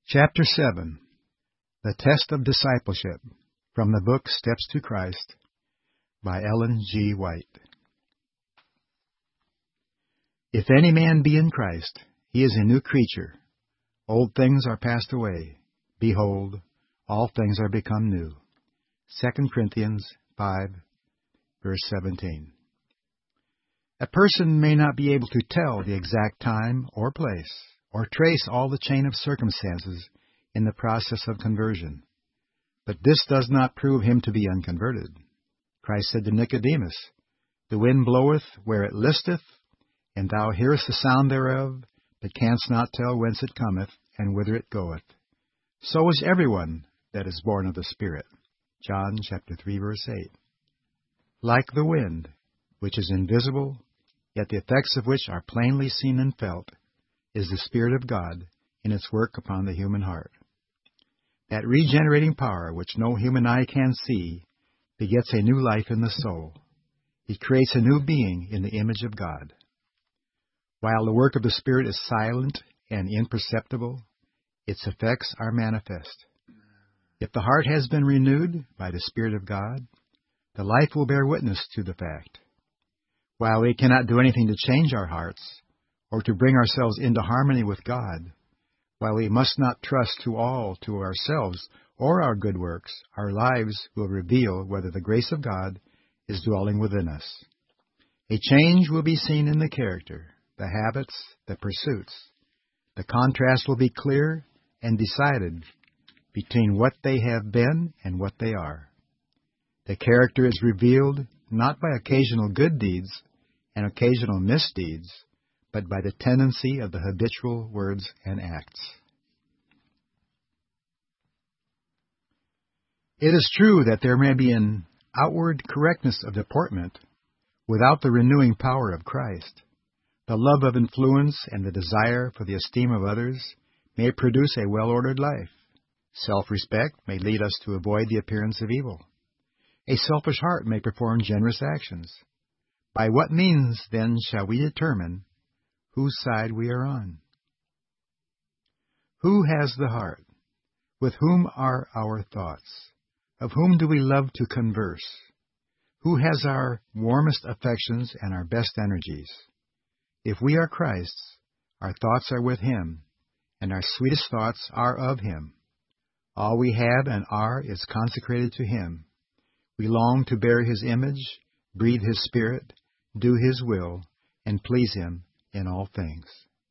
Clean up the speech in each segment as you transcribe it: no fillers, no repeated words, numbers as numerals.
Chapter 7. The Test of Discipleship, from the book Steps to Christ, by Ellen G. White. If any man be in Christ, he is a new creature. Old things are passed away. Behold, all things are become new. 2 Corinthians 5, verse 17. A person may not be able to tell the exact time or place, or trace all the chain of circumstances in the process of conversion. But this does not prove him to be unconverted. Christ said to Nicodemus, "The wind bloweth where it listeth, and thou hearest the sound thereof, but canst not tell whence it cometh, and whither it goeth. So is everyone that is born of the Spirit." John chapter 3, verse 8. Like the wind, which is invisible, yet the effects of which are plainly seen and felt, is the Spirit of God in its work upon the human heart. That regenerating power which no human eye can see begets a new life in the soul. It creates a new being in the image of God. While the work of the Spirit is silent and imperceptible, its effects are manifest. If the heart has been renewed by the Spirit of God, the life will bear witness to the fact. While we cannot do anything to change our hearts, or to bring ourselves into harmony with God, while we must not trust to ourselves or our good works, our lives will reveal whether the grace of God is dwelling within us. A change will be seen in the character, the habits, the pursuits. The contrast will be clear and decided between what they have been and what they are. The character is revealed not by occasional good deeds and occasional misdeeds, but by the tendency of the habitual words and acts. It is true that there may be an outward correctness of deportment without the renewing power of Christ. The love of influence and the desire for the esteem of others may produce a well-ordered life. Self-respect may lead us to avoid the appearance of evil. A selfish heart may perform generous actions. By what means, then, shall we determine whose side we are on? Who has the heart? With whom are our thoughts? Of whom do we love to converse? Who has our warmest affections and our best energies? If we are Christ's, our thoughts are with Him, and our sweetest thoughts are of Him. All we have and are is consecrated to Him. We long to bear His image, breathe His Spirit, do His will, and please Him in all things.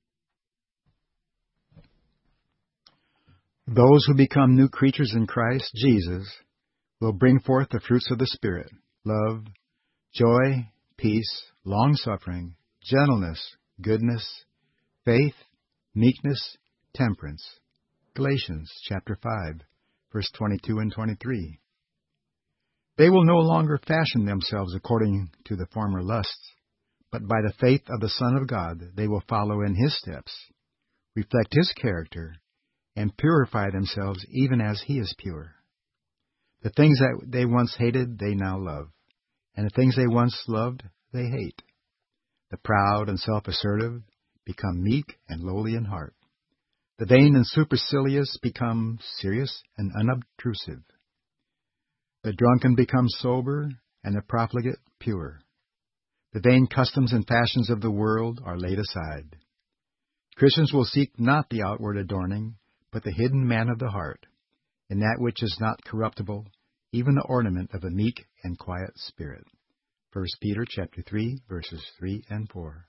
Those who become new creatures in Christ Jesus will bring forth the fruits of the Spirit: love, joy, peace, long-suffering, gentleness, goodness, faith, meekness, temperance. Galatians chapter 5, verse 22 and 23. They will no longer fashion themselves according to the former lusts, but by the faith of the Son of God they will follow in His steps, reflect His character, and purify themselves even as He is pure. The things that they once hated they now love, and the things they once loved they hate. The proud and self-assertive become meek and lowly in heart. The vain and supercilious become serious and unobtrusive. The drunken become sober, and the profligate pure. The vain customs and fashions of the world are laid aside. Christians will seek not the outward adorning, but the hidden man of the heart, in that which is not corruptible, even the ornament of a meek and quiet spirit. 1 Peter chapter 3, verses 3 and 4.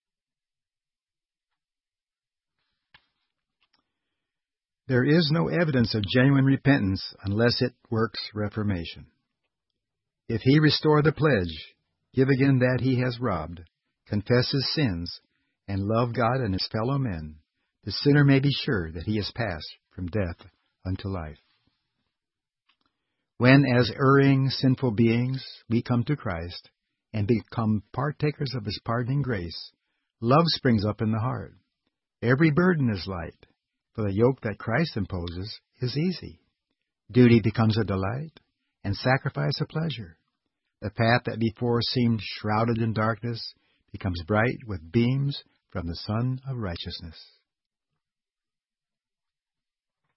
There is no evidence of genuine repentance unless it works reformation. If he restore the pledge, give again that he has robbed, confess his sins, and love God and his fellow men, the sinner may be sure that he has passed from death unto life. When, as erring, sinful beings, we come to Christ and become partakers of His pardoning grace, love springs up in the heart. Every burden is light, for the yoke that Christ imposes is easy. Duty becomes a delight, and sacrifice a pleasure. The path that before seemed shrouded in darkness becomes bright with beams from the Sun of Righteousness.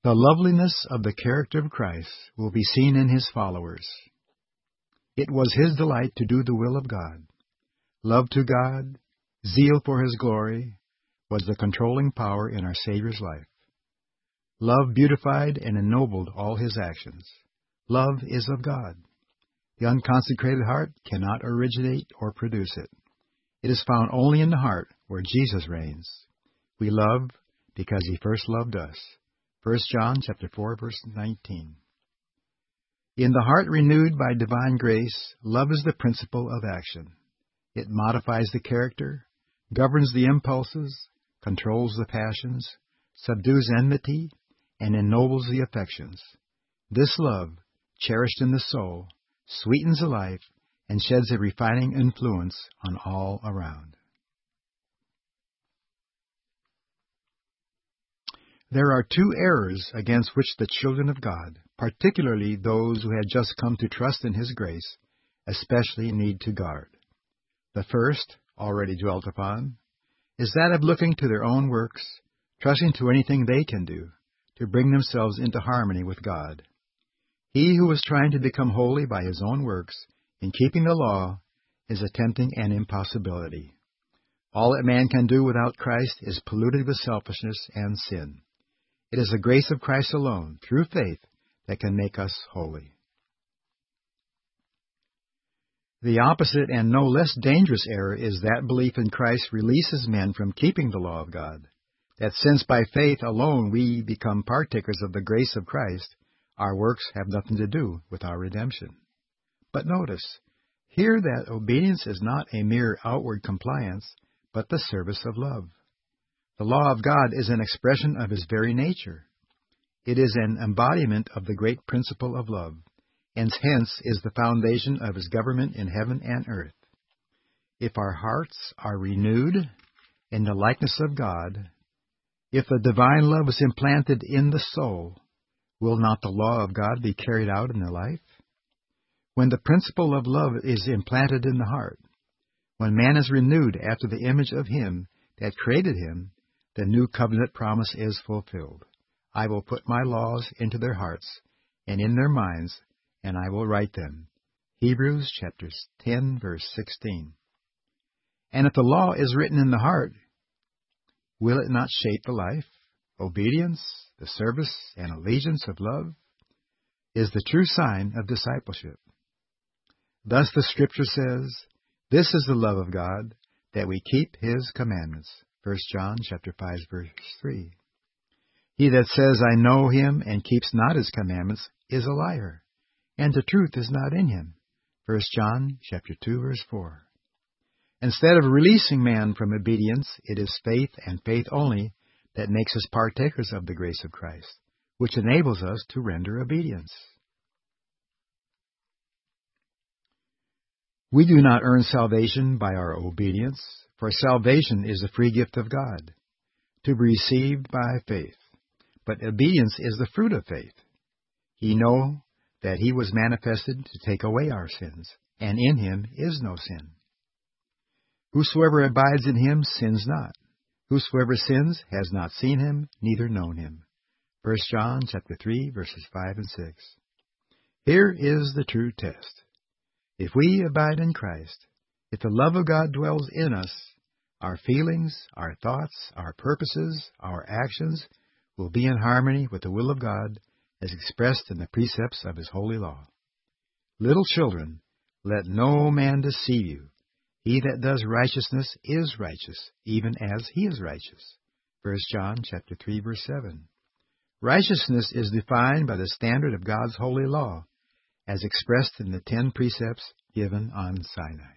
The loveliness of the character of Christ will be seen in his followers. It was his delight to do the will of God. Love to God, zeal for his glory, was the controlling power in our Savior's life. Love beautified and ennobled all his actions. Love is of God. The unconsecrated heart cannot originate or produce it. It is found only in the heart where Jesus reigns. We love because he first loved us. 1 John chapter 4, verse 19. In the heart renewed by divine grace, love is the principle of action. It modifies the character, governs the impulses, controls the passions, subdues enmity, and ennobles the affections. This love, cherished in the soul, sweetens the life and sheds a refining influence on all around. There are two errors against which the children of God, particularly those who had just come to trust in his grace, especially need to guard. The first, already dwelt upon, is that of looking to their own works, trusting to anything they can do, to bring themselves into harmony with God. He who is trying to become holy by his own works, in keeping the law, is attempting an impossibility. All that man can do without Christ is polluted with selfishness and sin. It is the grace of Christ alone, through faith, that can make us holy. The opposite and no less dangerous error is that belief in Christ releases men from keeping the law of God, that since by faith alone we become partakers of the grace of Christ, our works have nothing to do with our redemption. But notice, here that obedience is not a mere outward compliance, but the service of love. The law of God is an expression of his very nature. It is an embodiment of the great principle of love, and hence is the foundation of his government in heaven and earth. If our hearts are renewed in the likeness of God, if the divine love is implanted in the soul, will not the law of God be carried out in the life? When the principle of love is implanted in the heart, when man is renewed after the image of him that created him, the new covenant promise is fulfilled. I will put my laws into their hearts and in their minds, and I will write them. Hebrews chapter 10, verse 16. And if the law is written in the heart, will it not shape the life, obedience, the service, and allegiance of love? Is the true sign of discipleship. Thus the Scripture says, "This is the love of God, that we keep his commandments." 1 John chapter 5, verse 3. He that says, "I know him," and keeps not his commandments, is a liar, and the truth is not in him. 1 John chapter 2, verse 4. Instead of releasing man from obedience, it is faith and faith only that makes us partakers of the grace of Christ, which enables us to render obedience. We do not earn salvation by our obedience, for salvation is a free gift of God, to be received by faith. But obedience is the fruit of faith. Ye know that he was manifested to take away our sins, and in him is no sin. Whosoever abides in him sins not. Whosoever sins has not seen him, neither known him. 1 John chapter 3, verses 5 and 6. Here is the true test. If we abide in Christ, if the love of God dwells in us, our feelings, our thoughts, our purposes, our actions will be in harmony with the will of God as expressed in the precepts of his holy law. Little children, let no man deceive you. He that does righteousness is righteous, even as he is righteous. 1 John chapter 3, verse 7. Righteousness is defined by the standard of God's holy law, as expressed in the 10 precepts given on Sinai.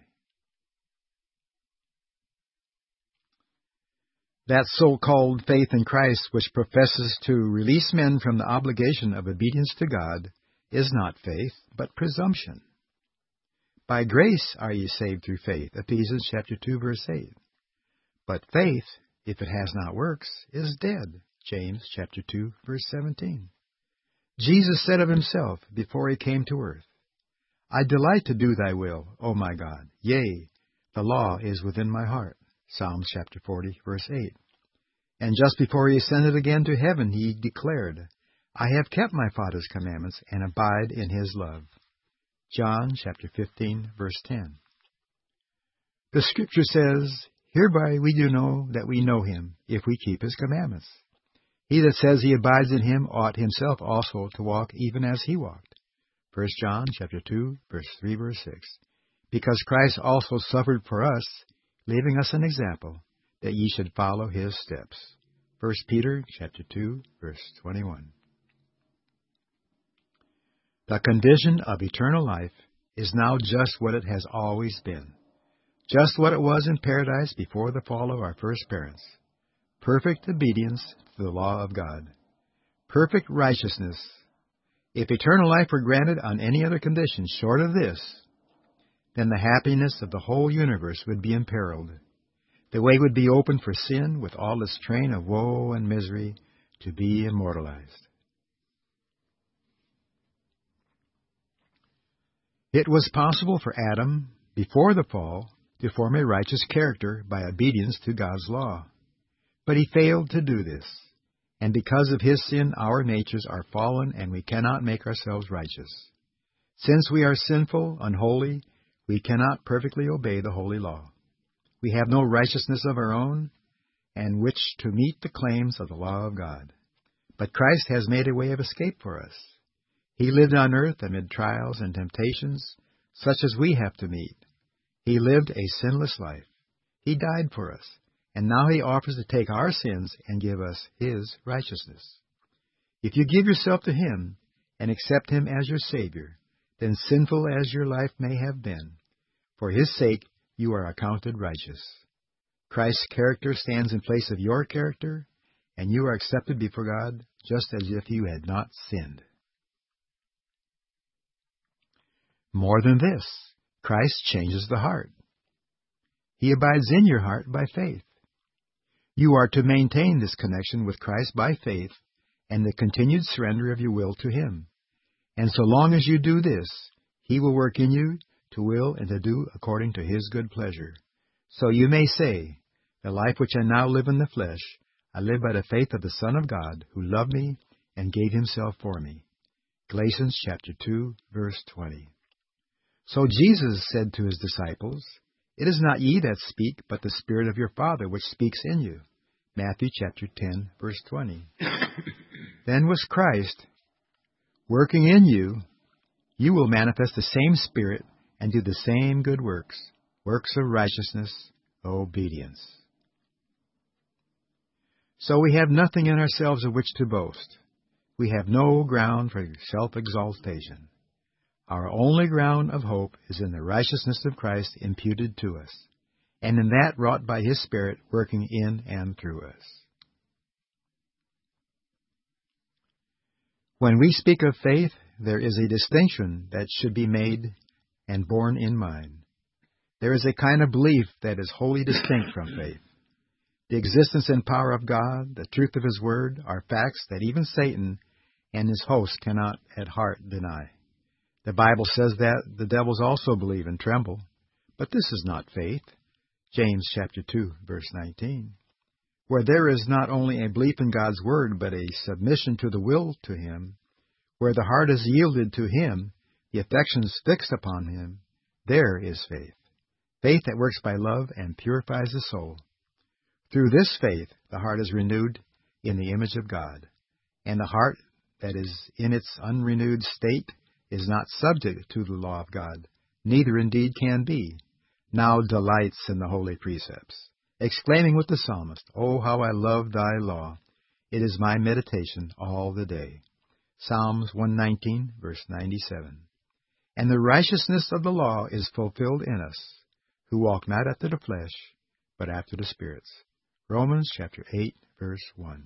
That so-called faith in Christ which professes to release men from the obligation of obedience to God is not faith, but presumption. By grace are ye saved through faith, Ephesians chapter 2, verse 8. But faith, if it has not works, is dead, James chapter 2, verse 17. Jesus said of himself before he came to earth, I delight to do thy will, O my God. Yea, the law is within my heart. Psalms chapter 40, verse 8. And just before he ascended again to heaven, he declared, I have kept my Father's commandments and abide in his love. John chapter 15, verse 10. The Scripture says, Hereby we do know that we know him, if we keep his commandments. He that says he abides in him ought himself also to walk even as he walked. 1 John chapter 2, verse 3, verse 6. Because Christ also suffered for us, leaving us an example, that ye should follow his steps. 1 Peter chapter 2, verse 21. The condition of eternal life is now just what it has always been, just what it was in paradise before the fall of our first parents. Perfect obedience to the law of God. Perfect righteousness. If eternal life were granted on any other condition short of this, then the happiness of the whole universe would be imperiled. The way would be open for sin, with all its train of woe and misery, to be immortalized. It was possible for Adam, before the fall, to form a righteous character by obedience to God's law. But he failed to do this, and because of his sin our natures are fallen and we cannot make ourselves righteous. Since we are sinful, unholy, we cannot perfectly obey the holy law. We have no righteousness of our own, and which to meet the claims of the law of God. But Christ has made a way of escape for us. He lived on earth amid trials and temptations, such as we have to meet. He lived a sinless life. He died for us, and now he offers to take our sins and give us his righteousness. If you give yourself to him and accept him as your Savior, then sinful as your life may have been, for his sake you are accounted righteous. Christ's character stands in place of your character, and you are accepted before God just as if you had not sinned. More than this, Christ changes the heart. He abides in your heart by faith. You are to maintain this connection with Christ by faith and the continued surrender of your will to him. And so long as you do this, he will work in you to will and to do according to his good pleasure. So you may say, The life which I now live in the flesh, I live by the faith of the Son of God, who loved me and gave himself for me. Galatians chapter 2, verse 20. So Jesus said to his disciples, It is not ye that speak, but the Spirit of your Father which speaks in you. Matthew chapter 10, verse 20. Then was Christ working in you, you will manifest the same Spirit and do the same good works, works of righteousness, obedience. So we have nothing in ourselves of which to boast. We have no ground for self-exaltation. Our only ground of hope is in the righteousness of Christ imputed to us, and in that wrought by his Spirit working in and through us. When we speak of faith, there is a distinction that should be made and borne in mind. There is a kind of belief that is wholly distinct from faith. The existence and power of God, the truth of his word, are facts that even Satan and his hosts cannot at heart deny. The Bible says that the devils also believe and tremble, but this is not faith. James chapter 2, verse 19. Where there is not only a belief in God's word, but a submission to the will to him, where the heart is yielded to him, the affections fixed upon him, there is faith. Faith that works by love and purifies the soul. Through this faith, the heart is renewed in the image of God, and the heart that is in its unrenewed state is not subject to the law of God, neither indeed can be, now delights in the holy precepts, exclaiming with the psalmist, Oh, how I love thy law! It is my meditation all the day. Psalms 119, verse 97. And the righteousness of the law is fulfilled in us, who walk not after the flesh, but after the Spirit. Romans chapter 8, verse 1.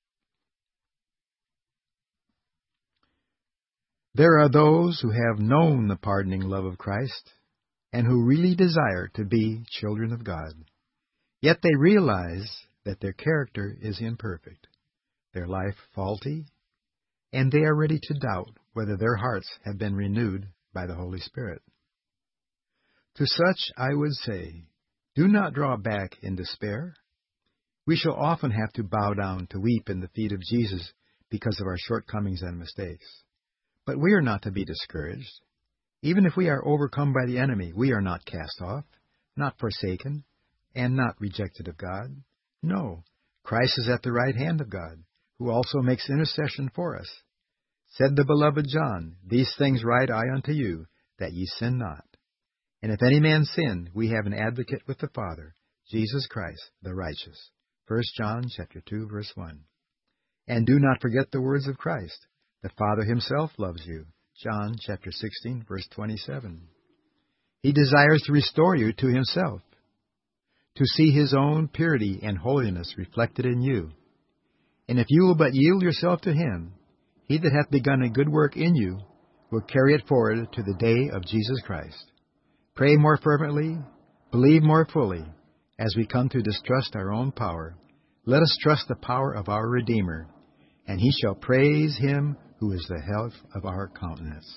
There are those who have known the pardoning love of Christ, and who really desire to be children of God. Yet they realize that their character is imperfect, their life faulty, and they are ready to doubt whether their hearts have been renewed by the Holy Spirit. To such I would say, do not draw back in despair. We shall often have to bow down to weep in the feet of Jesus because of our shortcomings and mistakes. But we are not to be discouraged. Even if we are overcome by the enemy, we are not cast off, not forsaken, and not rejected of God. No, Christ is at the right hand of God, who also makes intercession for us. Said the beloved John, "These things write I unto you, that ye sin not. And if any man sin, we have an advocate with the Father, Jesus Christ, the righteous." 1 John chapter 2, verse 1. And do not forget the words of Christ. The Father himself loves you. John chapter 16, verse 27. He desires to restore you to himself, to see his own purity and holiness reflected in you. And if you will but yield yourself to him, he that hath begun a good work in you will carry it forward to the day of Jesus Christ. Pray more fervently, believe more fully. As we come to distrust our own power, let us trust the power of our Redeemer, and he shall praise him who is the health of our countenance.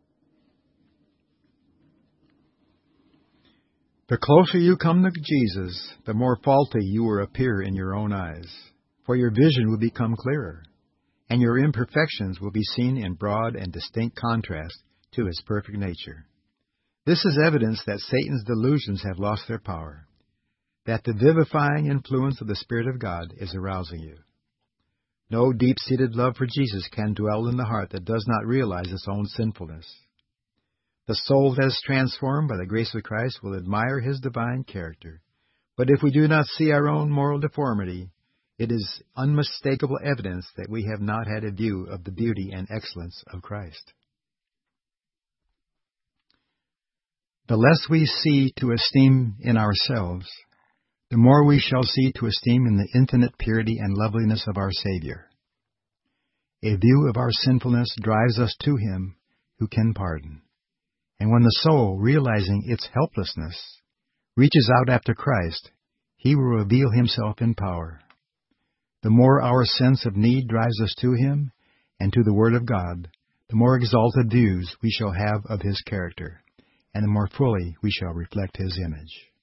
The closer you come to Jesus, the more faulty you will appear in your own eyes, for your vision will become clearer, and your imperfections will be seen in broad and distinct contrast to his perfect nature. This is evidence that Satan's delusions have lost their power, that the vivifying influence of the Spirit of God is arousing you. No deep-seated love for Jesus can dwell in the heart that does not realize its own sinfulness. The soul that is transformed by the grace of Christ will admire his divine character. But if we do not see our own moral deformity, it is unmistakable evidence that we have not had a view of the beauty and excellence of Christ. The less we see to esteem in ourselves, the more we shall see to esteem in the infinite purity and loveliness of our Savior. A view of our sinfulness drives us to him who can pardon. And when the soul, realizing its helplessness, reaches out after Christ, he will reveal himself in power. The more our sense of need drives us to him and to the Word of God, the more exalted views we shall have of his character, and the more fully we shall reflect his image.